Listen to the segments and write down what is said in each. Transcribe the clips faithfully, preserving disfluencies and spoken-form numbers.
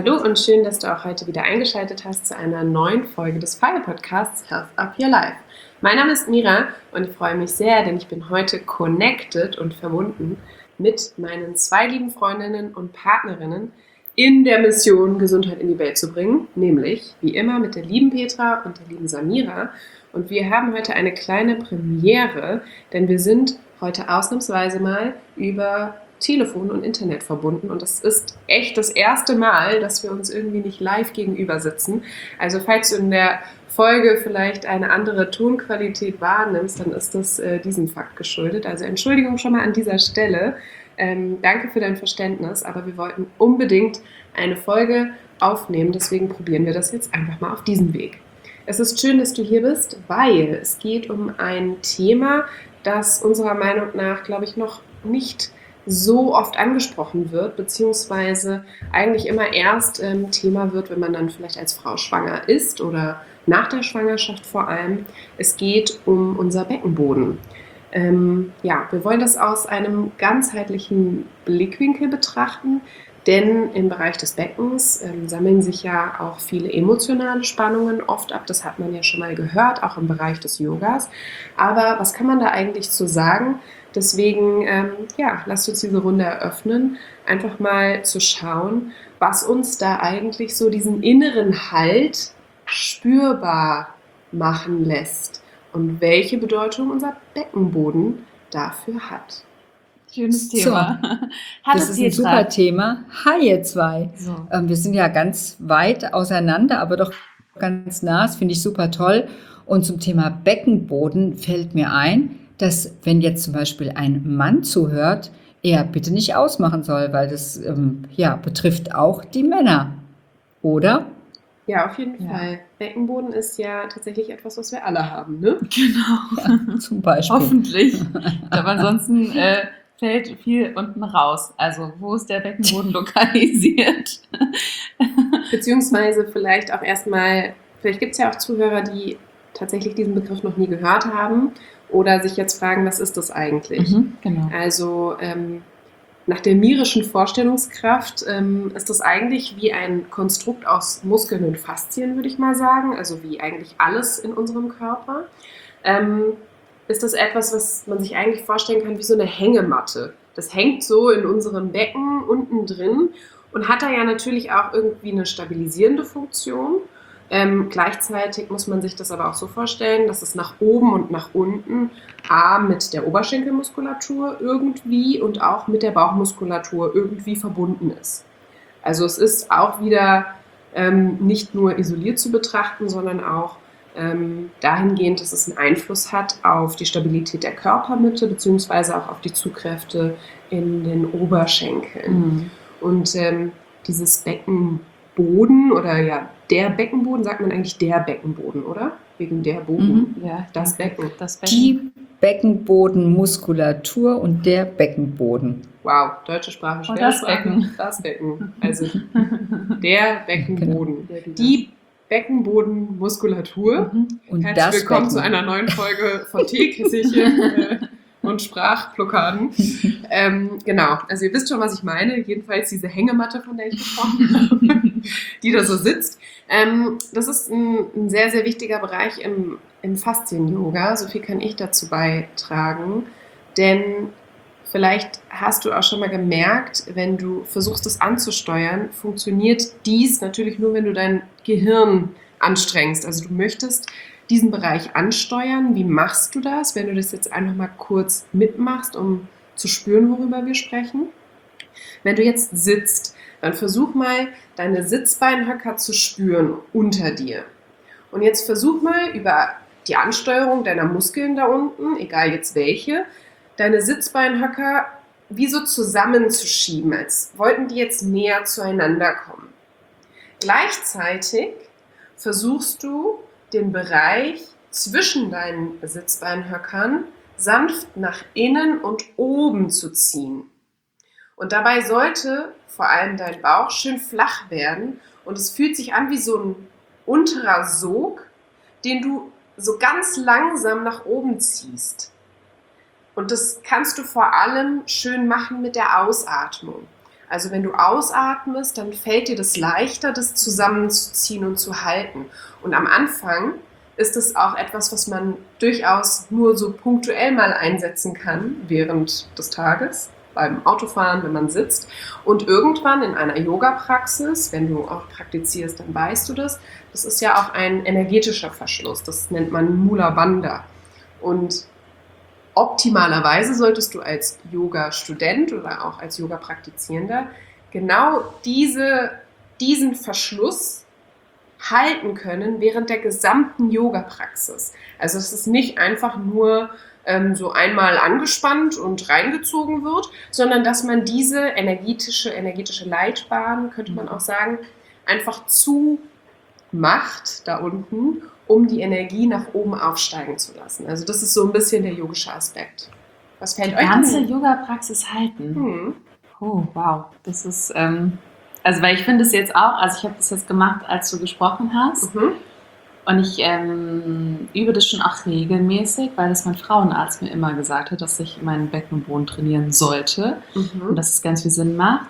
Hallo und schön, dass du auch heute wieder eingeschaltet hast zu einer neuen Folge des Fire-Podcasts Health Up Your Life. Mein Name ist Mira und ich freue mich sehr, denn ich bin heute connected und verbunden mit meinen zwei lieben Freundinnen und Partnerinnen in der Mission, Gesundheit in die Welt zu bringen, nämlich wie immer mit der lieben Petra und der lieben Samira. Und wir haben heute eine kleine Premiere, denn wir sind heute ausnahmsweise mal über Telefon und Internet verbunden und das ist echt das erste Mal, dass wir uns irgendwie nicht live gegenüber sitzen. Also falls du in der Folge vielleicht eine andere Tonqualität wahrnimmst, dann ist das äh, diesem Fakt geschuldet. Also Entschuldigung schon mal an dieser Stelle. Ähm, danke für dein Verständnis, aber wir wollten unbedingt eine Folge aufnehmen, deswegen probieren wir das jetzt einfach mal auf diesem Weg. Es ist schön, dass du hier bist, weil es geht um ein Thema, das unserer Meinung nach, glaube ich, noch nicht so oft angesprochen wird, beziehungsweise eigentlich immer erst ähm, Thema wird, wenn man dann vielleicht als Frau schwanger ist oder nach der Schwangerschaft vor allem. Es geht um unser Beckenboden. Ähm, ja, wir wollen das aus einem ganzheitlichen Blickwinkel betrachten, denn im Bereich des Beckens ähm, sammeln sich ja auch viele emotionale Spannungen oft ab. Das hat man ja schon mal gehört, auch im Bereich des Yogas. Aber was kann man da eigentlich zu sagen? Deswegen, ähm, ja, lasst uns diese Runde eröffnen, einfach mal zu schauen, was uns da eigentlich so diesen inneren Halt spürbar machen lässt und welche Bedeutung unser Beckenboden dafür hat. Schönes Thema. So, das ist ein super Thema. Hi ihr zwei. So. Ähm, wir sind ja ganz weit auseinander, aber doch ganz nah. Das finde ich super toll. Und zum Thema Beckenboden fällt mir ein, dass wenn jetzt zum Beispiel ein Mann zuhört, er bitte nicht ausmachen soll, weil das ähm, ja, betrifft auch die Männer, oder? Ja, auf jeden ja. Fall. Beckenboden ist ja tatsächlich etwas, was wir alle haben, ne? Genau. Ja, zum Beispiel. Hoffentlich. Aber ansonsten äh, fällt viel unten raus. Also wo ist der Beckenboden lokalisiert? Beziehungsweise vielleicht auch erstmal, vielleicht gibt es ja auch Zuhörer, die tatsächlich diesen Begriff noch nie gehört haben oder sich jetzt fragen, was ist das eigentlich? Mhm, genau. Also ähm, nach der mirischen Vorstellungskraft ähm, ist das eigentlich wie ein Konstrukt aus Muskeln und Faszien, würde ich mal sagen, also wie eigentlich alles in unserem Körper. Ähm, ist das etwas, was man sich eigentlich vorstellen kann wie so eine Hängematte. Das hängt so in unserem Becken unten drin und hat da ja natürlich auch irgendwie eine stabilisierende Funktion. Ähm, gleichzeitig muss man sich das aber auch so vorstellen, dass es nach oben und nach unten A mit der Oberschenkelmuskulatur irgendwie und auch mit der Bauchmuskulatur irgendwie verbunden ist. Also es ist auch wieder ähm, nicht nur isoliert zu betrachten, sondern auch ähm, dahingehend, dass es einen Einfluss hat auf die Stabilität der Körpermitte beziehungsweise auch auf die Zugkräfte in den Oberschenkeln. Mhm. Und ähm, dieses Becken Boden oder ja, der Beckenboden, sagt man eigentlich der Beckenboden, oder? Wegen der Boden. Mhm, ja, das Becken. das Becken. Die Beckenbodenmuskulatur und der Beckenboden. Wow, deutsche Sprache. Und das Becken. Das Becken. Also der Beckenboden. Genau. Die Beckenbodenmuskulatur. Mhm. Und Herzlich das willkommen Becken. zu einer neuen Folge von Teekesselchen äh, und Sprachblockaden. ähm, genau, also ihr wisst schon, was ich meine. Jedenfalls diese Hängematte, von der ich gesprochen habe, die da so sitzt. Ähm, das ist ein, ein sehr, sehr wichtiger Bereich im, im Faszien-Yoga. So viel kann ich dazu beitragen. Denn vielleicht hast du auch schon mal gemerkt, wenn du versuchst, es anzusteuern, funktioniert dies natürlich nur, wenn du dein Gehirn anstrengst. Also du möchtest diesen Bereich ansteuern. Wie machst du das, wenn du das jetzt einfach mal kurz mitmachst, um zu spüren, worüber wir sprechen? Wenn du jetzt sitzt, dann versuch mal, deine Sitzbeinhöcker zu spüren unter dir. Und jetzt versuch mal über die Ansteuerung deiner Muskeln da unten, egal jetzt welche, deine Sitzbeinhöcker wie so zusammenzuschieben, als wollten die jetzt näher zueinander kommen. Gleichzeitig versuchst du, den Bereich zwischen deinen Sitzbeinhöckern sanft nach innen und oben zu ziehen. Und dabei sollte vor allem dein Bauch schön flach werden und es fühlt sich an wie so ein unterer Sog, den du so ganz langsam nach oben ziehst. Und das kannst du vor allem schön machen mit der Ausatmung. Also wenn du ausatmest, dann fällt dir das leichter, das zusammenzuziehen und zu halten. Und am Anfang ist es auch etwas, was man durchaus nur so punktuell mal einsetzen kann während des Tages, beim Autofahren, wenn man sitzt. Und irgendwann in einer Yoga-Praxis, wenn du auch praktizierst, dann weißt du das, das ist ja auch ein energetischer Verschluss, das nennt man Mula Bandha. Und optimalerweise solltest du als Yoga-Student oder auch als Yoga-Praktizierender genau diese, diesen Verschluss halten können während der gesamten Yoga-Praxis. Also es ist nicht einfach nur ähm, so einmal angespannt und reingezogen wird, sondern dass man diese energetische, energetische Leitbahn, könnte man auch sagen, einfach zumacht da unten, um die Energie nach oben aufsteigen zu lassen. Also das ist so ein bisschen der yogische Aspekt. Was fällt euch Die ganze an? Yoga-Praxis halten. Hm. Oh, wow. Das ist, ähm, also weil ich finde es jetzt auch, also ich habe das jetzt gemacht, als du gesprochen hast. Mhm. Und ich ähm, übe das schon auch regelmäßig, weil das mein Frauenarzt mir immer gesagt hat, dass ich meinen Beckenboden trainieren sollte Mhm. und dass es ganz viel Sinn macht.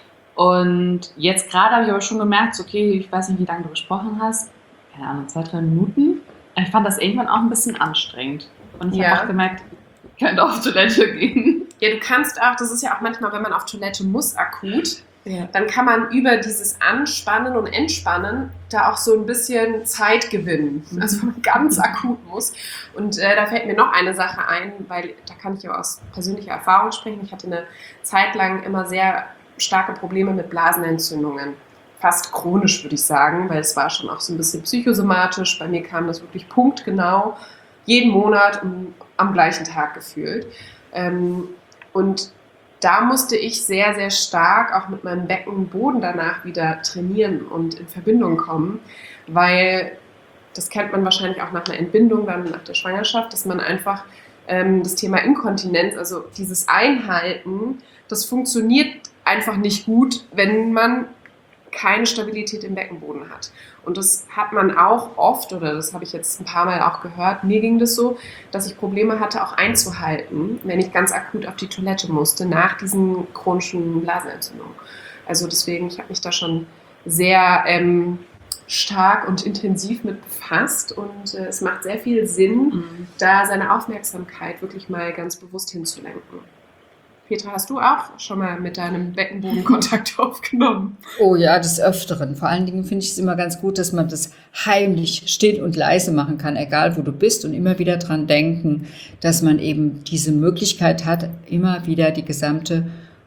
Und jetzt gerade habe ich aber schon gemerkt, so, okay, ich weiß nicht, wie lange du gesprochen hast, keine Ahnung, zwei, drei Minuten. Ich fand das irgendwann auch ein bisschen anstrengend. Und ich Ja. habe auch gemerkt, ich könnte auf Toilette gehen. Ja, du kannst auch, das ist ja auch manchmal, wenn man auf Toilette muss, akut, Ja. dann kann man über dieses Anspannen und Entspannen da auch so ein bisschen Zeit gewinnen. Also wenn man ganz akut muss. Und äh, da fällt mir noch eine Sache ein, weil da kann ich ja aus persönlicher Erfahrung sprechen. Ich hatte eine Zeit lang immer sehr starke Probleme mit Blasenentzündungen. Fast chronisch, würde ich sagen, weil es war schon auch so ein bisschen psychosomatisch. Bei mir kam das wirklich punktgenau, jeden Monat um, am gleichen Tag gefühlt. Ähm, und da musste ich sehr, sehr stark auch mit meinem Beckenboden danach wieder trainieren und in Verbindung kommen, weil das kennt man wahrscheinlich auch nach einer Entbindung, dann nach der Schwangerschaft, dass man einfach ähm, das Thema Inkontinenz, also dieses Einhalten, das funktioniert einfach nicht gut, wenn man keine Stabilität im Beckenboden hat. Und das hat man auch oft, oder das habe ich jetzt ein paar Mal auch gehört, mir ging das so, dass ich Probleme hatte, auch einzuhalten, wenn ich ganz akut auf die Toilette musste, nach diesen chronischen Blasenentzündungen. Also deswegen, ich habe mich da schon sehr ähm, stark und intensiv mit befasst und äh, es macht sehr viel Sinn, Mhm. da seine Aufmerksamkeit wirklich mal ganz bewusst hinzulenken. Petra, hast du auch schon mal mit deinem Beckenboden Kontakt aufgenommen? Oh ja, des Öfteren. Vor allen Dingen finde ich es immer ganz gut, dass man das heimlich, still und leise machen kann, egal wo du bist, und immer wieder dran denken, dass man eben diese Möglichkeit hat, immer wieder die gesamte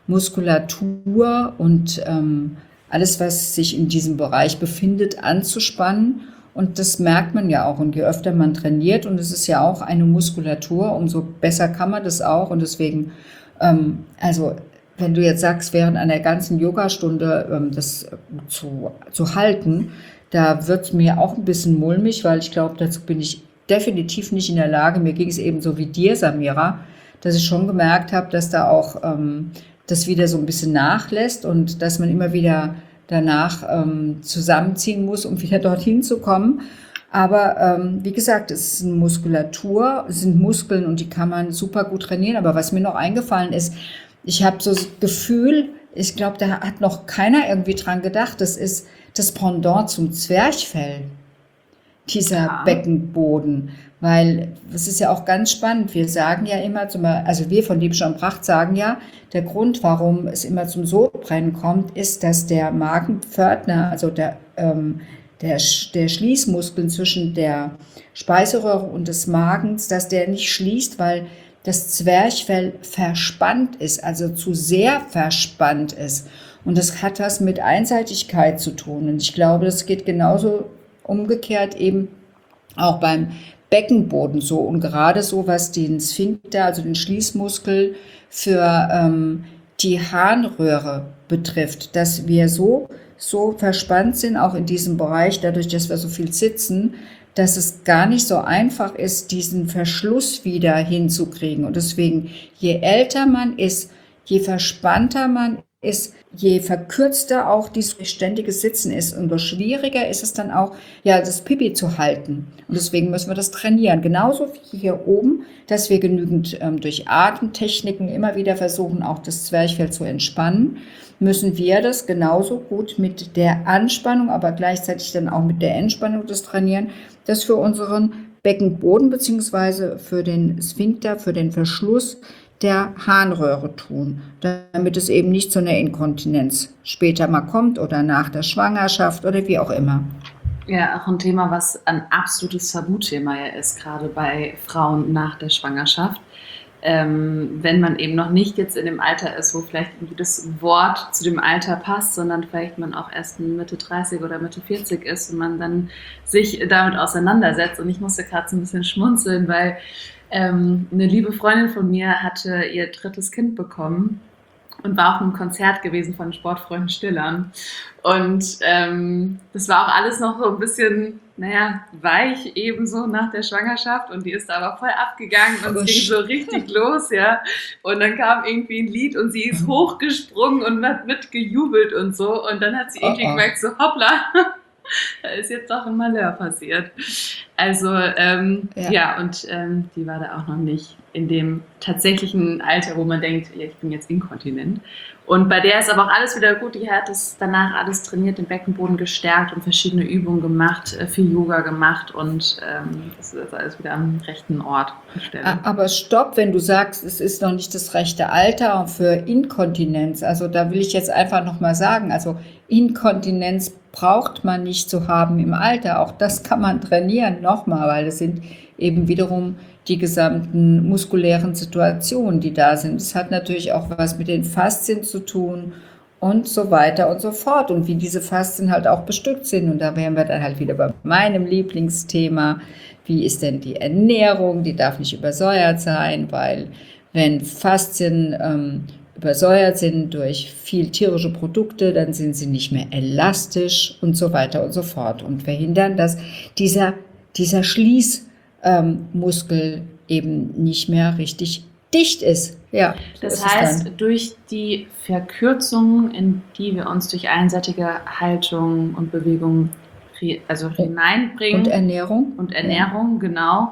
Muskulatur und ähm, alles, was sich in diesem Bereich befindet, anzuspannen. Und das merkt man ja auch. Und je öfter man trainiert, und es ist ja auch eine Muskulatur, umso besser kann man das auch. Und deswegen, ähm, also wenn du jetzt sagst, während einer ganzen Yogastunde ähm, das zu, zu halten, da wird mir auch ein bisschen mulmig, weil ich glaube, dazu bin ich definitiv nicht in der Lage. Mir ging es eben so wie dir, Samira, dass ich schon gemerkt habe, dass da auch ähm, das wieder so ein bisschen nachlässt und dass man immer wieder danach ähm, zusammenziehen muss, um wieder dorthin zu kommen. Aber ähm, wie gesagt, es ist eine Muskulatur, es sind Muskeln und die kann man super gut trainieren. Aber was mir noch eingefallen ist, ich habe so das Gefühl, ich glaube, da hat noch keiner irgendwie dran gedacht, das ist das Pendant zum Zwerchfell, dieser Ja. Beckenboden. Weil das ist ja auch ganz spannend. Wir sagen ja immer, zum, also wir von Liebscher und Pracht sagen ja, der Grund, warum es immer zum Sodbrennen kommt, ist, dass der Magenpförtner, also der, ähm, der, der Schließmuskel zwischen der Speiseröhre und des Magens, dass der nicht schließt, weil das Zwerchfell verspannt ist, also zu sehr verspannt ist. Und das hat was mit Einseitigkeit zu tun. Und ich glaube, das geht genauso umgekehrt eben auch beim Beckenboden so. Und gerade so, was den Sphinkter, also den Schließmuskel für ähm, die Harnröhre betrifft, dass wir so, so verspannt sind, auch in diesem Bereich, dadurch, dass wir so viel sitzen, dass es gar nicht so einfach ist, diesen Verschluss wieder hinzukriegen. Und deswegen, je älter man ist, je verspannter man ist, je verkürzter auch dieses ständige Sitzen ist, umso schwieriger ist es dann auch, ja, das Pipi zu halten. Und deswegen müssen wir das trainieren. Genauso wie hier oben, dass wir genügend ähm, durch Atemtechniken immer wieder versuchen, auch das Zwerchfell zu entspannen, müssen wir das genauso gut mit der Anspannung, aber gleichzeitig dann auch mit der Entspannung das trainieren, das für unseren Beckenboden bzw. für den Sphinkter, für den Verschluss der Harnröhre tun, damit es eben nicht zu einer Inkontinenz später mal kommt oder nach der Schwangerschaft oder wie auch immer. Ja, auch ein Thema, was ein absolutes Tabuthema ja ist, gerade bei Frauen nach der Schwangerschaft. Ähm, wenn man eben noch nicht jetzt in dem Alter ist, wo vielleicht irgendwie das Wort zu dem Alter passt, sondern vielleicht man auch erst Mitte dreißig oder Mitte vierzig ist und man dann sich damit auseinandersetzt. Und ich musste gerade so ein bisschen schmunzeln, weil ähm, eine liebe Freundin von mir hatte ihr drittes Kind bekommen und war auf einem Konzert gewesen von Sportfreunden Stillern. Und ähm, das war auch alles noch so ein bisschen, naja, weich ebenso nach der Schwangerschaft. Und die ist da aber voll abgegangen und es ging so richtig los, ja. Und dann kam irgendwie ein Lied und sie ist hochgesprungen und hat mitgejubelt und so. Und dann hat sie irgendwie oh, oh. gemerkt, so hoppla, da ist jetzt doch ein Malheur passiert. Also, ähm, ja. ja, und ähm, die war da auch noch nicht in dem tatsächlichen Alter, wo man denkt, ja, ich bin jetzt inkontinent. Und bei der ist aber auch alles wieder gut. Die hat es danach alles trainiert, den Beckenboden gestärkt und verschiedene Übungen gemacht, viel Yoga gemacht und ähm, das ist alles wieder am rechten Ort. Aber stopp, wenn du sagst, es ist noch nicht das rechte Alter für Inkontinenz. Also da will ich jetzt einfach nochmal sagen, also Inkontinenz braucht man nicht zu haben im Alter. Auch das kann man trainieren, nochmal, weil das sind eben wiederum die gesamten muskulären Situationen, die da sind. Es hat natürlich auch was mit den Faszien zu tun und so weiter und so fort und wie diese Faszien halt auch bestückt sind. Und da wären wir dann halt wieder bei meinem Lieblingsthema. Wie ist denn die Ernährung? Die darf nicht übersäuert sein, weil wenn Faszien ähm, übersäuert sind durch viel tierische Produkte, dann sind sie nicht mehr elastisch und so weiter und so fort und verhindern, dass dieser, dieser Schließ Ähm, Muskel eben nicht mehr richtig dicht ist. Ja, so das heißt, durch die Verkürzung, in die wir uns durch einseitige Haltung und Bewegung also hineinbringen. Und Ernährung. Und Ernährung, ja. Genau,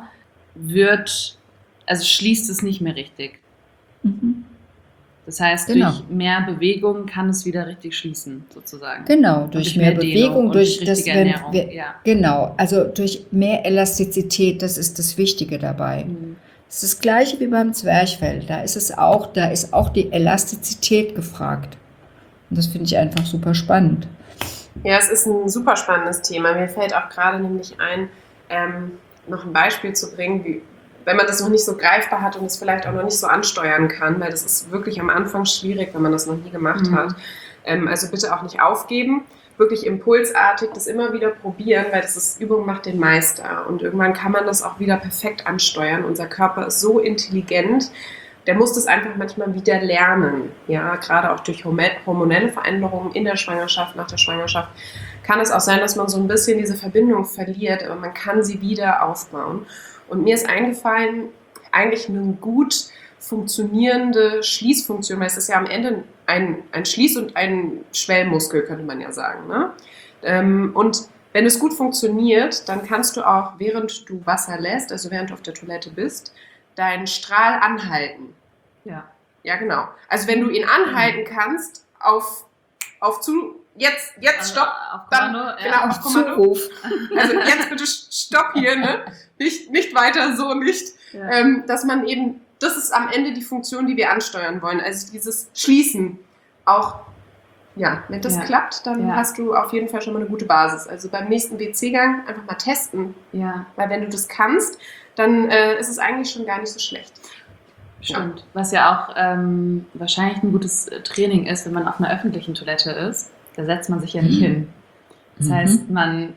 wird, also schließt es nicht mehr richtig. Mhm. Das heißt, genau. Durch mehr Bewegung kann es wieder richtig schließen, sozusagen. Genau, durch, durch mehr, mehr Bewegung, durch, durch das, wenn wir, ja. Genau, also durch mehr Elastizität, das ist das Wichtige dabei. Mhm. Das ist das Gleiche wie beim Zwerchfell. Da ist es auch, da ist auch die Elastizität gefragt. Und das finde ich einfach super spannend. Ja, es ist ein super spannendes Thema. Mir fällt auch gerade nämlich ein, ähm, noch ein Beispiel zu bringen, wie wenn man das noch nicht so greifbar hat und es vielleicht auch noch nicht so ansteuern kann, weil das ist wirklich am Anfang schwierig, wenn man das noch nie gemacht mhm. hat. Ähm, also bitte auch nicht aufgeben, wirklich impulsartig das immer wieder probieren, weil das ist, Übung macht den Meister und irgendwann kann man das auch wieder perfekt ansteuern. Unser Körper ist so intelligent, der muss das einfach manchmal wieder lernen. Ja, gerade auch durch hormonelle Veränderungen in der Schwangerschaft, nach der Schwangerschaft kann es auch sein, dass man so ein bisschen diese Verbindung verliert, aber man kann sie wieder aufbauen. Und mir ist eingefallen, eigentlich eine gut funktionierende Schließfunktion, weil es ist ja am Ende ein, ein Schließ- und ein Schwellmuskel, könnte man ja sagen. Ne? Und wenn es gut funktioniert, dann kannst du auch, während du Wasser lässt, also während du auf der Toilette bist, deinen Strahl anhalten. Ja. Ja, genau. Also wenn du ihn anhalten kannst, auf, auf zu... Jetzt, jetzt stopp, also auf Kommando, dann, ja. genau, auf Kommando. Zuruf. Also jetzt bitte stopp hier, ne? Nicht, nicht weiter, so nicht. Ja. Ähm, dass man eben, das ist am Ende die Funktion, die wir ansteuern wollen. Also dieses Schließen. Auch, ja, wenn das ja. klappt, dann ja. hast du auf jeden Fall schon mal eine gute Basis. Also beim nächsten W C-Gang einfach mal testen. Ja. Weil wenn du das kannst, dann äh, ist es eigentlich schon gar nicht so schlecht. Stimmt. Ja. Was ja auch ähm, wahrscheinlich ein gutes Training ist, wenn man auf einer öffentlichen Toilette ist. Da setzt man sich ja nicht hin. Das mhm. heißt, man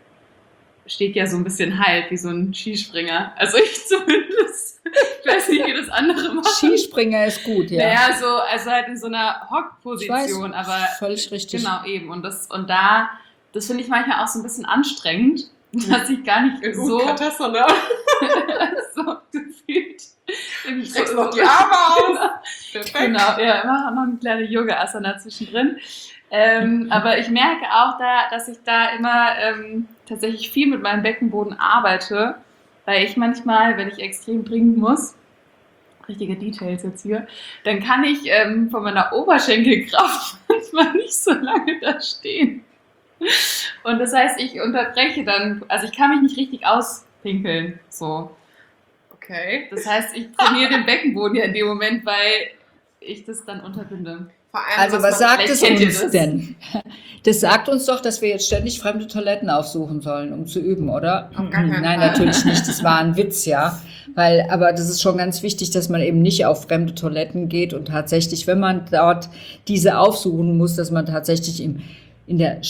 steht ja so ein bisschen halt wie so ein Skispringer. Also ich zumindest. Ich weiß nicht, wie das andere machen. Skispringer ist gut, ja. Naja, so, also halt in so einer Hockposition. Aber völlig richtig. Genau, eben. Und, das, und da, das finde ich manchmal auch so ein bisschen anstrengend, dass ich gar nicht in so... Katassa, ne? so gefühlt... Ich streck's noch die Arme aus. Genau, ja, immer noch eine kleine Yoga-Asana zwischendrin. Ähm, aber ich merke auch da, dass ich da immer ähm, tatsächlich viel mit meinem Beckenboden arbeite, weil ich manchmal, wenn ich extrem trinken muss, richtige Details jetzt hier, dann kann ich ähm, von meiner Oberschenkelkraft manchmal nicht so lange da stehen. Und das heißt, ich unterbreche dann, also ich kann mich nicht richtig auspinkeln, so. Okay. Das heißt, ich trainiere den Beckenboden ja in dem Moment, weil ich das dann unterbinde. Vor allem, Also was sagt es kennt ihr uns das? denn? Das sagt uns doch, dass wir jetzt ständig fremde Toiletten aufsuchen sollen, um zu üben, oder? Auf gar keinen Nein, Fall. natürlich nicht. Das war ein Witz, ja. Weil, aber das ist schon ganz wichtig, dass man eben nicht auf fremde Toiletten geht und tatsächlich, wenn man dort diese aufsuchen muss, dass man tatsächlich im, in der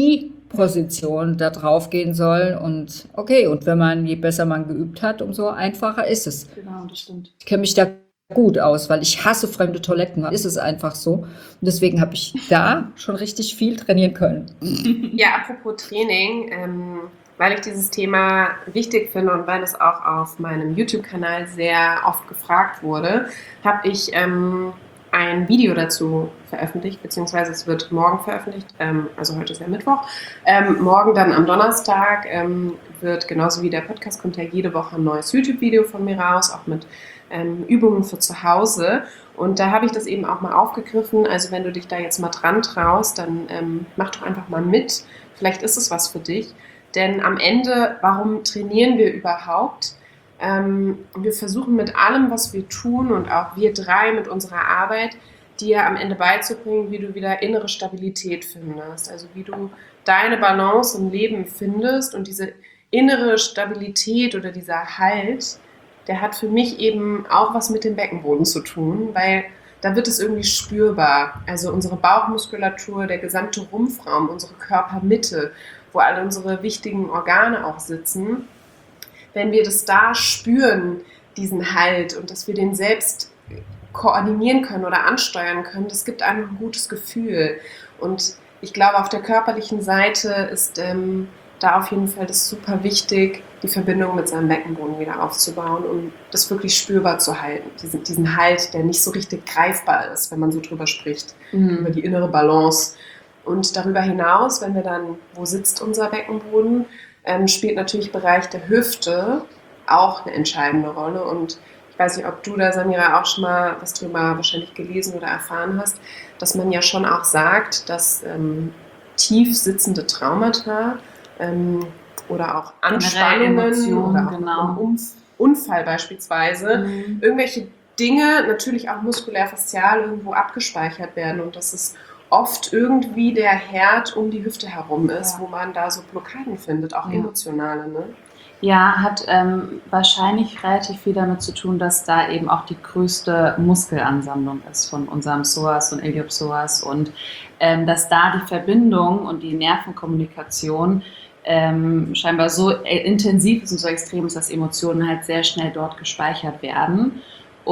Skiposition da drauf gehen soll. Und okay, und wenn man, je besser man geübt hat, umso einfacher ist es. Genau, das stimmt. Ich kenne mich da gut aus, weil ich hasse fremde Toiletten. Ist es einfach so. Und deswegen habe ich da schon richtig viel trainieren können. Ja, apropos Training, ähm, weil ich dieses Thema wichtig finde und weil es auch auf meinem YouTube-Kanal sehr oft gefragt wurde, habe ich ähm, ein Video dazu veröffentlicht, beziehungsweise es wird morgen veröffentlicht, ähm, also heute ist ja Mittwoch. Ähm, morgen dann am Donnerstag ähm, wird genauso wie der Podcast, kommt ja jede Woche ein neues YouTube-Video von mir raus, auch mit ähm, Übungen für zu Hause. Und da habe ich das eben auch mal aufgegriffen. Also wenn du dich da jetzt mal dran traust, dann ähm, mach doch einfach mal mit. Vielleicht ist es was für dich. Denn am Ende, warum trainieren wir überhaupt? Ähm, wir versuchen mit allem, was wir tun und auch wir drei mit unserer Arbeit, dir am Ende beizubringen, wie du wieder innere Stabilität findest. Also wie du deine Balance im Leben findest und diese innere Stabilität oder dieser Halt, der hat für mich eben auch was mit dem Beckenboden zu tun, weil da wird es irgendwie spürbar. Also unsere Bauchmuskulatur, der gesamte Rumpfraum, unsere Körpermitte, wo alle unsere wichtigen Organe auch sitzen, wenn wir das da spüren, diesen Halt und dass wir den selbst koordinieren können oder ansteuern können, das gibt einem ein gutes Gefühl. Und ich glaube, auf der körperlichen Seite ist ähm, da auf jeden Fall das super wichtig, die Verbindung mit seinem Beckenboden wieder aufzubauen und das wirklich spürbar zu halten. Diesen, diesen Halt, der nicht so richtig greifbar ist, wenn man so drüber spricht, mhm. über die innere Balance. Und darüber hinaus, wenn wir dann, wo sitzt unser Beckenboden, ähm, spielt natürlich Bereich der Hüfte auch eine entscheidende Rolle. Und ich weiß nicht, ob du da, Samira, auch schon mal was drüber wahrscheinlich gelesen oder erfahren hast, dass man ja schon auch sagt, dass ähm, tief sitzende Traumata ähm, oder auch Anspannungen Emotionen, oder auch genau. ein Unfall beispielsweise, mhm. irgendwelche Dinge natürlich auch muskulär-faszial irgendwo abgespeichert werden und dass es oft irgendwie der Herd um die Hüfte herum ist, ja. wo man da so Blockaden findet, auch ja. emotionale, ne? Ja, hat ähm, wahrscheinlich relativ viel damit zu tun, dass da eben auch die größte Muskelansammlung ist von unserem Psoas und Iliopsoas und ähm, dass da die Verbindung und die Nervenkommunikation ähm, scheinbar so intensiv ist und so extrem ist, dass Emotionen halt sehr schnell dort gespeichert werden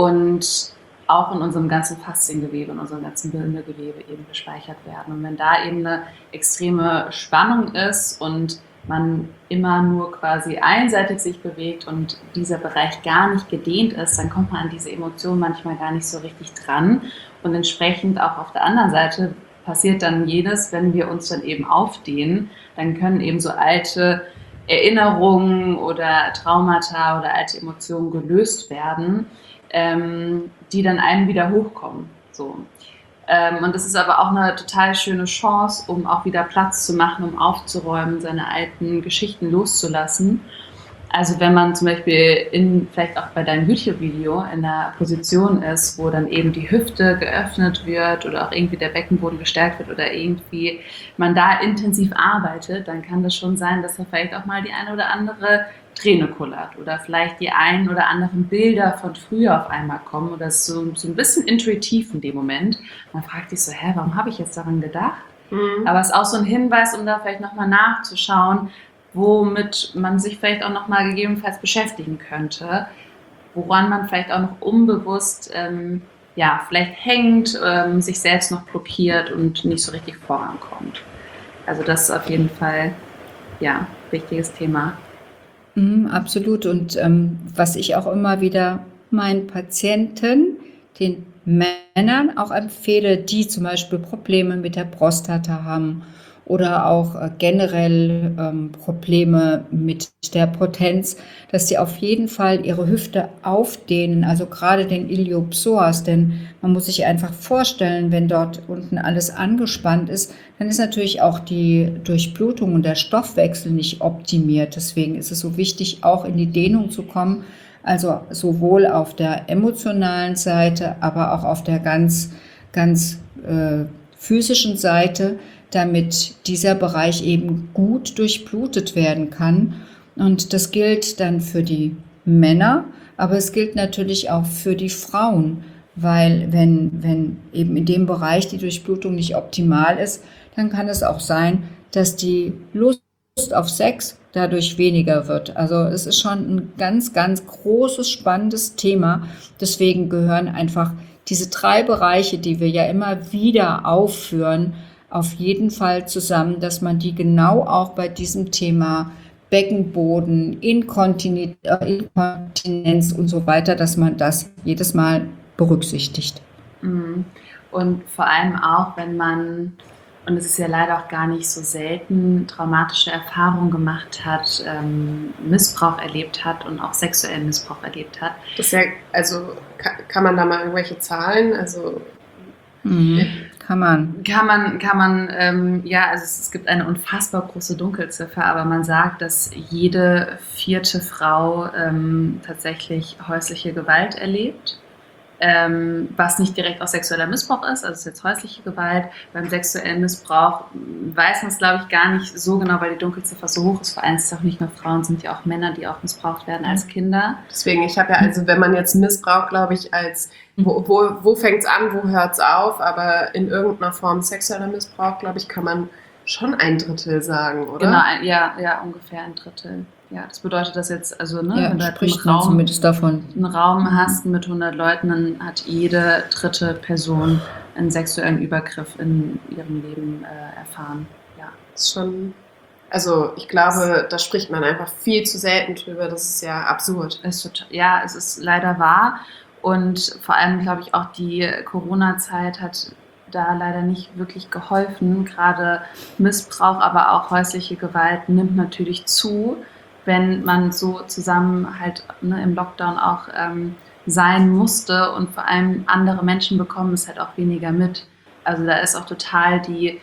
und auch in unserem ganzen Fasziengewebe, in unserem ganzen Bindegewebe eben gespeichert werden. Und wenn da eben eine extreme Spannung ist und man immer nur quasi einseitig sich bewegt und dieser Bereich gar nicht gedehnt ist, dann kommt man an diese Emotionen manchmal gar nicht so richtig dran. Und entsprechend auch auf der anderen Seite passiert dann jedes, wenn wir uns dann eben aufdehnen, dann können eben so alte Erinnerungen oder Traumata oder alte Emotionen gelöst werden, ähm, die dann einem wieder hochkommen. So. Ähm, und das ist aber auch eine total schöne Chance, um auch wieder Platz zu machen, um aufzuräumen, seine alten Geschichten loszulassen. Also wenn man zum Beispiel in, vielleicht auch bei deinem YouTube-Video in einer Position ist, wo dann eben die Hüfte geöffnet wird oder auch irgendwie der Beckenboden gestärkt wird oder irgendwie man da intensiv arbeitet, dann kann das schon sein, dass da vielleicht auch mal die eine oder andere Träne kullert oder vielleicht die ein oder anderen Bilder von früher auf einmal kommen oder so, so ein bisschen intuitiv in dem Moment. Man fragt sich so, hä, warum habe ich jetzt daran gedacht? Mhm. Aber es ist auch so ein Hinweis, um da vielleicht nochmal nachzuschauen, womit man sich vielleicht auch nochmal gegebenenfalls beschäftigen könnte, woran man vielleicht auch noch unbewusst ähm, ja, vielleicht hängt, ähm, sich selbst noch blockiert und nicht so richtig vorankommt. Also das ist auf jeden Fall ja, ein wichtiges Thema. Mm, absolut. Und ähm, was ich auch immer wieder meinen Patienten, den Männern auch empfehle, die zum Beispiel Probleme mit der Prostata haben oder auch äh, generell ähm, Probleme mit der Potenz, dass sie auf jeden Fall ihre Hüfte aufdehnen, also gerade den Iliopsoas, denn man muss sich einfach vorstellen, wenn dort unten alles angespannt ist, dann ist natürlich auch die Durchblutung und der Stoffwechsel nicht optimiert. Deswegen ist es so wichtig, auch in die Dehnung zu kommen, also sowohl auf der emotionalen Seite, aber auch auf der ganz, ganz äh, physischen Seite, damit dieser Bereich eben gut durchblutet werden kann. Und das gilt dann für die Männer, aber es gilt natürlich auch für die Frauen, weil wenn, wenn eben in dem Bereich die Durchblutung nicht optimal ist, dann kann es auch sein, dass die Lust auf Sex dadurch weniger wird. Also es ist schon ein ganz, ganz großes, spannendes Thema. Deswegen gehören einfach diese drei Bereiche, die wir ja immer wieder aufführen, auf jeden Fall zusammen, dass man die genau auch bei diesem Thema Beckenboden, Inkontinenz, Inkontinenz und so weiter, dass man das jedes Mal berücksichtigt. Und vor allem auch, wenn man, und es ist ja leider auch gar nicht so selten, traumatische Erfahrungen gemacht hat, ähm, Missbrauch erlebt hat und auch sexuellen Missbrauch erlebt hat. Das ist ja, also kann, kann man da mal irgendwelche Zahlen, also mhm. Kann man. Kann man, kann man, ähm, ja, also es, es gibt eine unfassbar große Dunkelziffer, aber man sagt, dass jede vierte Frau ähm, tatsächlich häusliche Gewalt erlebt. Ähm, was nicht direkt auch sexueller Missbrauch ist, also es ist jetzt häusliche Gewalt. Beim sexuellen Missbrauch weiß man es, glaube ich, gar nicht so genau, weil die Dunkelziffer so hoch ist. Vor allem sind es auch nicht nur Frauen, sind ja auch Männer, die auch missbraucht werden als Kinder. Deswegen, ich habe ja, also wenn man jetzt Missbrauch, glaube ich, als, wo, wo, wo fängt es an, wo hört es auf, aber in irgendeiner Form sexueller Missbrauch, glaube ich, kann man schon ein Drittel sagen, oder? Genau, ein, ja, ja, ungefähr ein Drittel. Ja, das bedeutet, dass jetzt, also, ne, ja, wenn du spricht einen man Raum, zumindest davon. einen Raum hast mit hundert Leuten, dann hat jede dritte Person einen sexuellen Übergriff in ihrem Leben äh, erfahren. Ja. Das ist schon, also ich glaube, da spricht man einfach viel zu selten drüber, das ist ja absurd. Es ist, ja, es ist leider wahr und vor allem, glaube ich, auch die Corona-Zeit hat da leider nicht wirklich geholfen. Gerade Missbrauch, aber auch häusliche Gewalt nimmt natürlich zu, wenn man so zusammen halt, ne, im Lockdown auch ähm, sein musste und vor allem andere Menschen bekommen es halt auch weniger mit. Also da ist auch total die,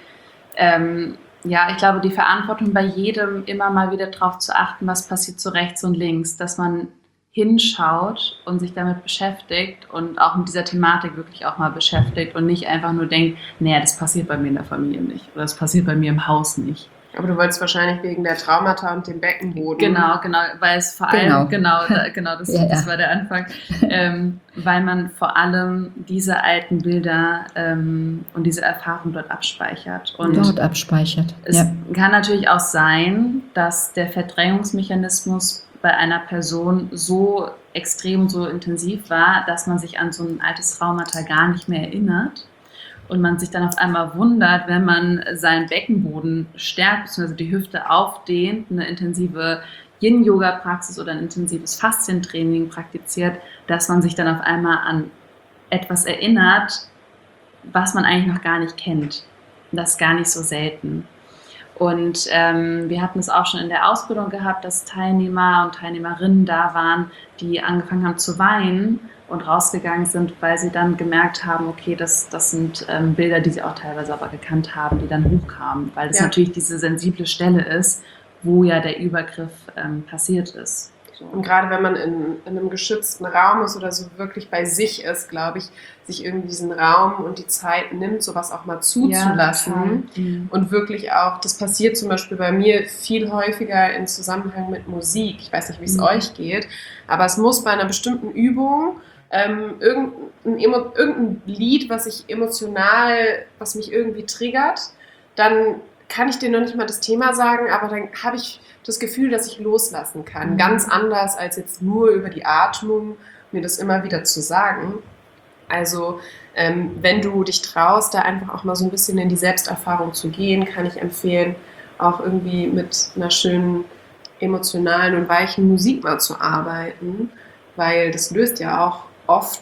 ähm, ja, ich glaube, die Verantwortung bei jedem immer mal wieder drauf zu achten, was passiert so rechts und links, dass man hinschaut und sich damit beschäftigt und auch mit dieser Thematik wirklich auch mal beschäftigt und nicht einfach nur denkt, naja, das passiert bei mir in der Familie nicht oder das passiert bei mir im Haus nicht. Aber du wolltest wahrscheinlich wegen der Traumata und dem Beckenboden. Genau, genau, weil es vor allem, genau, genau, genau das, ja, das ja. war der Anfang, ähm, weil man vor allem diese alten Bilder ähm, und diese Erfahrung dort abspeichert. Und dort abspeichert. Es ja. kann natürlich auch sein, dass der Verdrängungsmechanismus bei einer Person so extrem, so intensiv war, dass man sich an so ein altes Traumata gar nicht mehr erinnert. Und man sich dann auf einmal wundert, wenn man seinen Beckenboden stärkt, beziehungsweise die Hüfte aufdehnt, eine intensive Yin-Yoga-Praxis oder ein intensives Faszientraining praktiziert, dass man sich dann auf einmal an etwas erinnert, was man eigentlich noch gar nicht kennt. Und das ist gar nicht so selten. Und ähm, wir hatten es auch schon in der Ausbildung gehabt, dass Teilnehmer und Teilnehmerinnen da waren, die angefangen haben zu weinen und rausgegangen sind, weil sie dann gemerkt haben, okay, das, das sind ähm, Bilder, die sie auch teilweise aber gekannt haben, die dann hochkamen, weil das ja natürlich diese sensible Stelle ist, wo ja der Übergriff ähm, passiert ist. So. Und gerade wenn man in, in einem geschützten Raum ist oder so wirklich bei sich ist, glaube ich, sich irgendwie diesen Raum und die Zeit nimmt, sowas auch mal zuzulassen ja, und wirklich auch, das passiert zum Beispiel bei mir viel häufiger im Zusammenhang mit Musik. Ich weiß nicht, wie es mhm. euch geht, aber es muss bei einer bestimmten Übung ähm, irgendein, irgendein Lied, was ich emotional, was mich irgendwie triggert, dann kann ich dir noch nicht mal das Thema sagen, aber dann habe ich das Gefühl, dass ich loslassen kann. Mhm. Ganz anders als jetzt nur über die Atmung, mir das immer wieder zu sagen. Also ähm, wenn du dich traust, da einfach auch mal so ein bisschen in die Selbsterfahrung zu gehen, kann ich empfehlen, auch irgendwie mit einer schönen emotionalen und weichen Musik mal zu arbeiten, weil das löst ja auch oft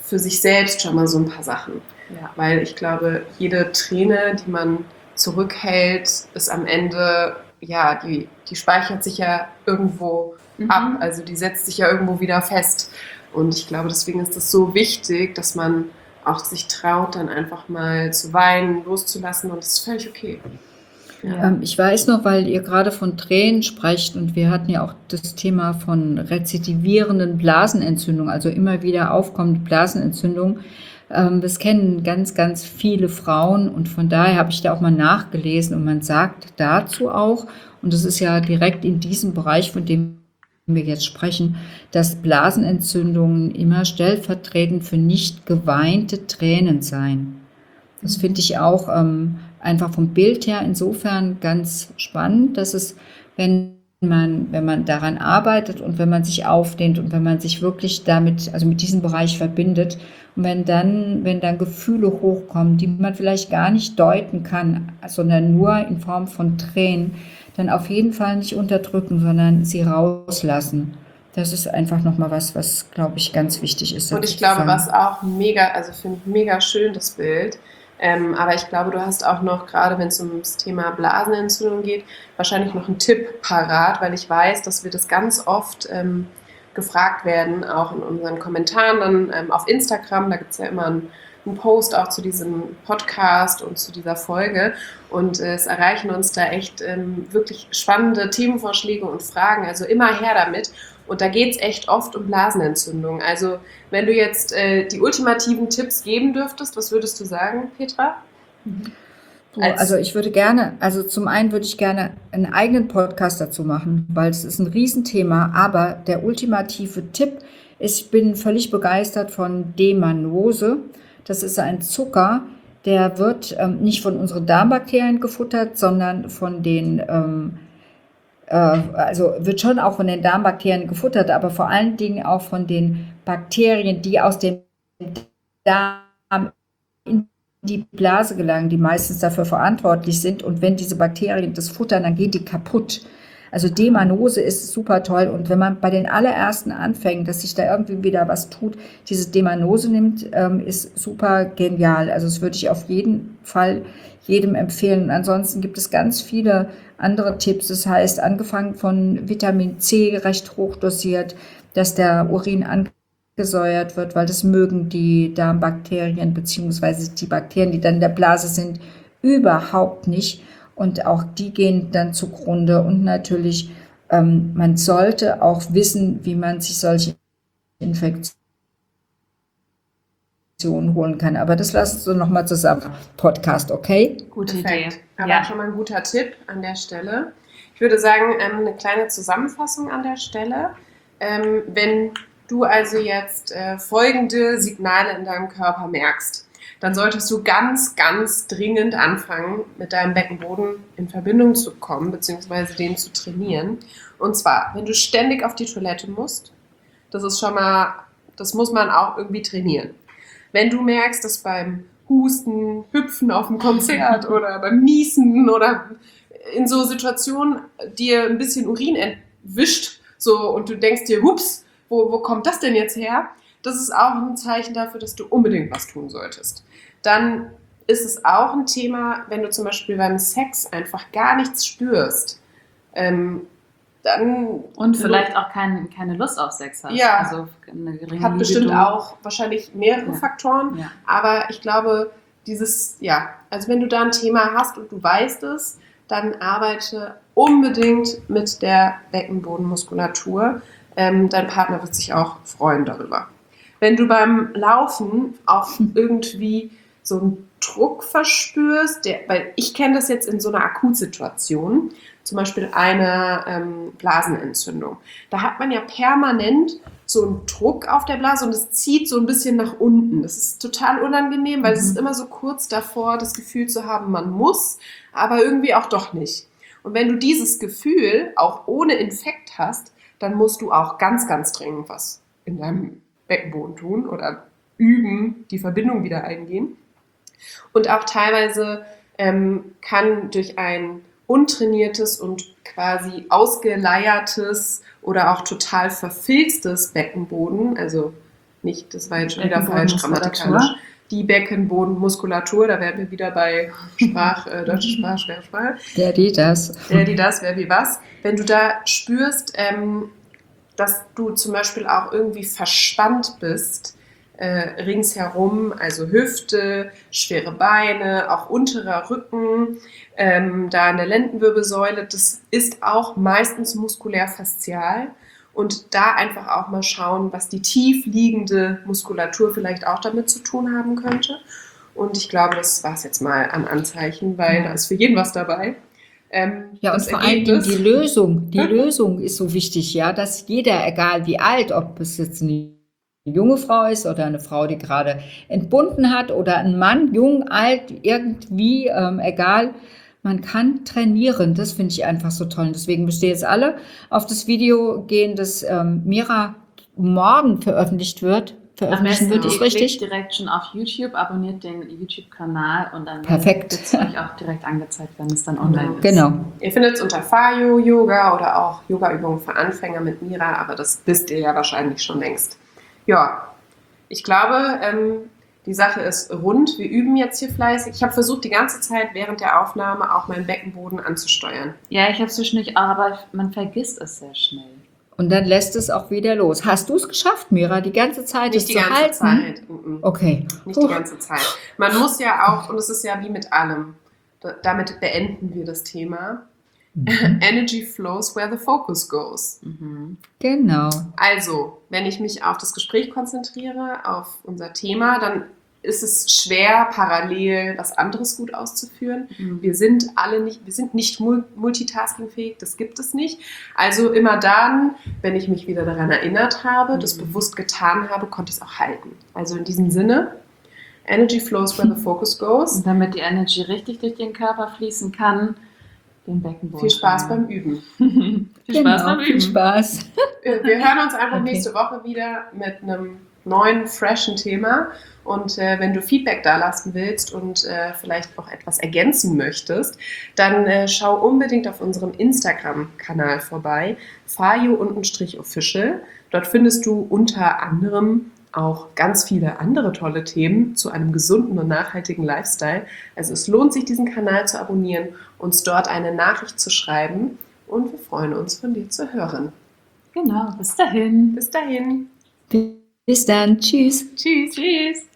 für sich selbst schon mal so ein paar Sachen. Ja. Weil ich glaube, jede Träne, die man zurückhält, ist am Ende, ja, die, die speichert sich ja irgendwo mhm. ab. Also die setzt sich ja irgendwo wieder fest. Und ich glaube, deswegen ist es so wichtig, dass man auch sich traut, dann einfach mal zu weinen, loszulassen, und das ist völlig okay. Ja. Ähm, ich weiß noch, weil ihr gerade von Tränen sprecht, und wir hatten ja auch das Thema von rezidivierenden Blasenentzündungen, also immer wieder aufkommende Blasenentzündung. Ähm, das kennen ganz, ganz viele Frauen, und von daher habe ich da auch mal nachgelesen, und man sagt dazu auch, und das ist ja direkt in diesem Bereich, von dem wir jetzt sprechen, dass Blasenentzündungen immer stellvertretend für nicht geweinte Tränen seien. Das finde ich auch ähm, einfach vom Bild her insofern ganz spannend, dass es, wenn man, wenn man daran arbeitet und wenn man sich aufdehnt und wenn man sich wirklich damit, also mit diesem Bereich verbindet, und wenn dann, wenn dann Gefühle hochkommen, die man vielleicht gar nicht deuten kann, sondern nur in Form von Tränen, dann auf jeden Fall nicht unterdrücken, sondern sie rauslassen. Das ist einfach nochmal was, was, glaube ich, ganz wichtig ist. Und ich glaube, was auch mega, also finde ich mega schön, das Bild. Ähm, aber ich glaube, du hast auch noch, gerade wenn es um das Thema Blasenentzündung geht, wahrscheinlich noch einen Tipp parat, weil ich weiß, dass wir das ganz oft ähm, gefragt werden, auch in unseren Kommentaren dann ähm, auf Instagram. Da gibt es ja immer einen, einen Post auch zu diesem Podcast und zu dieser Folge. Und äh, es erreichen uns da echt ähm, wirklich spannende Themenvorschläge und Fragen. Also immer her damit. Und da geht es echt oft um Blasenentzündung. Also wenn du jetzt äh, die ultimativen Tipps geben dürftest, was würdest du sagen, Petra? Mhm. Also ich würde gerne, also zum einen würde ich gerne einen eigenen Podcast dazu machen, weil es ist ein Riesenthema, aber der ultimative Tipp ist, ich bin völlig begeistert von Demanose. Das ist ein Zucker, der wird ähm, nicht von unseren Darmbakterien gefuttert, sondern von den, ähm, äh, also wird schon auch von den Darmbakterien gefuttert, aber vor allen Dingen auch von den Bakterien, die aus dem Darm in die Blase gelangen, die meistens dafür verantwortlich sind. Und wenn diese Bakterien das futtern, dann geht die kaputt. Also Demanose ist super toll. Und wenn man bei den allerersten anfängt, dass sich da irgendwie wieder was tut, diese Demanose nimmt, ähm, ist super genial. Also das würde ich auf jeden Fall jedem empfehlen. Und ansonsten gibt es ganz viele andere Tipps. Das heißt, angefangen von Vitamin C recht hoch dosiert, dass der Urin angefangen gesäuert wird, weil das mögen die Darmbakterien beziehungsweise die Bakterien, die dann in der Blase sind, überhaupt nicht. Und auch die gehen dann zugrunde. Und natürlich, ähm, man sollte auch wissen, wie man sich solche Infektionen holen kann. Aber das lassen wir nochmal zusammen. Podcast, okay? Gute Perfekt. Idee. Aber Ja. schon mal ein guter Tipp an der Stelle. Ich würde sagen, ähm, eine kleine Zusammenfassung an der Stelle. Ähm, wenn du also jetzt äh, folgende Signale in deinem Körper merkst, dann solltest du ganz, ganz dringend anfangen, mit deinem Beckenboden in Verbindung zu kommen, beziehungsweise den zu trainieren. Und zwar, wenn du ständig auf die Toilette musst, das ist schon mal, das muss man auch irgendwie trainieren. Wenn du merkst, dass beim Husten, Hüpfen auf dem Konzert oder beim Niesen oder in so Situationen dir ein bisschen Urin entwischt, so, und du denkst dir, hups, Wo, wo kommt das denn jetzt her? Das ist auch ein Zeichen dafür, dass du unbedingt was tun solltest. Dann ist es auch ein Thema, wenn du zum Beispiel beim Sex einfach gar nichts spürst. Ähm, dann Und vielleicht auch kein, keine Lust auf Sex hast. Ja. Also eine geringe hat bestimmt Libido. auch wahrscheinlich mehrere Ja. Faktoren. Ja. Aber ich glaube, dieses, ja, also wenn du da ein Thema hast und du weißt es, dann arbeite unbedingt mit der Beckenbodenmuskulatur. Ähm, dein Partner wird sich auch freuen darüber. Wenn du beim Laufen auch irgendwie so einen Druck verspürst, der, weil ich kenne das jetzt in so einer Akutsituation, zum Beispiel eine ähm, Blasenentzündung. Da hat man ja permanent so einen Druck auf der Blase und es zieht so ein bisschen nach unten. Das ist total unangenehm, weil mhm. es ist immer so kurz davor, das Gefühl zu haben, man muss, aber irgendwie auch doch nicht. Und wenn du dieses Gefühl auch ohne Infekt hast, dann musst du auch ganz, ganz dringend was in deinem Beckenboden tun oder üben, die Verbindung wieder eingehen. Und auch teilweise ähm, kann durch ein untrainiertes und quasi ausgeleiertes oder auch total verfilztes Beckenboden, also nicht, das war jetzt schon wieder falsch grammatikalisch. Die Beckenbodenmuskulatur, da wären wir wieder bei Sprach, äh, deutsche Sprache, schwere Sprache. Der, die, das. Der, die, das, wer, wie, was. Wenn du da spürst, ähm, dass du zum Beispiel auch irgendwie verspannt bist, äh, ringsherum, also Hüfte, schwere Beine, auch unterer Rücken, ähm, da in der Lendenwirbelsäule, das ist auch meistens muskulär-faszial. Und da einfach auch mal schauen, was die tief liegende Muskulatur vielleicht auch damit zu tun haben könnte. Und ich glaube, das war es jetzt mal an Anzeichen, weil da ist für jeden was dabei. Ähm, ja, und vor allem die Lösung, die Lösung ist so wichtig, ja, dass jeder, egal wie alt, ob es jetzt eine junge Frau ist oder eine Frau, die gerade entbunden hat oder ein Mann, jung, alt, irgendwie, ähm, egal, man kann trainieren, das finde ich einfach so toll. Und deswegen müsst ihr jetzt alle auf das Video gehen, das ähm, Mira morgen veröffentlicht wird. Veröffentlichen wird, ist richtig? Direkt schon auf YouTube, abonniert den YouTube-Kanal und dann wird es euch auch direkt angezeigt, wenn es dann online ist. Genau. Ihr findet es unter Fayo Yoga oder auch Yoga-Übungen für Anfänger mit Mira, aber das wisst ihr ja wahrscheinlich schon längst. Ja, ich glaube, ähm, die Sache ist rund. Wir üben jetzt hier fleißig. Ich habe versucht, die ganze Zeit während der Aufnahme auch meinen Beckenboden anzusteuern. Ja, ich habe es zwischendurch auch, aber man vergisst es sehr schnell. Und dann lässt es auch wieder los. Hast du es geschafft, Mira, die ganze Zeit Nicht das die zu ganze halten? Zeit. Mhm. Okay. Nicht die ganze Zeit. Man muss ja auch, und es ist ja wie mit allem, da, damit beenden wir das Thema. Mhm. Energy flows where the focus goes. Mhm. Genau. Also, wenn ich mich auf das Gespräch konzentriere, auf unser Thema, dann ist es schwer, parallel was anderes gut auszuführen. Mhm. Wir sind alle nicht, wir sind nicht multitaskingfähig, das gibt es nicht. Also immer dann, wenn ich mich wieder daran erinnert habe, mhm. das bewusst getan habe, konnte ich es auch halten. Also in diesem Sinne, Energy flows where the focus goes. Und damit die Energy richtig durch den Körper fließen kann, den Beckenboden. Viel Spaß beim Üben. Viel genau, Spaß beim Üben. Viel Spaß. Wir, wir hören uns einfach okay. nächste Woche wieder mit einem neuen, freshen Thema. Und äh, wenn du Feedback da lassen willst und äh, vielleicht noch etwas ergänzen möchtest, dann äh, schau unbedingt auf unserem Instagram-Kanal vorbei, fayo-official. Dort findest du unter anderem auch ganz viele andere tolle Themen zu einem gesunden und nachhaltigen Lifestyle. Also es lohnt sich, diesen Kanal zu abonnieren, uns dort eine Nachricht zu schreiben und wir freuen uns, von dir zu hören. Genau, bis dahin. Bis dahin. Bis dann. Tschüss. Tschüss. Tschüss.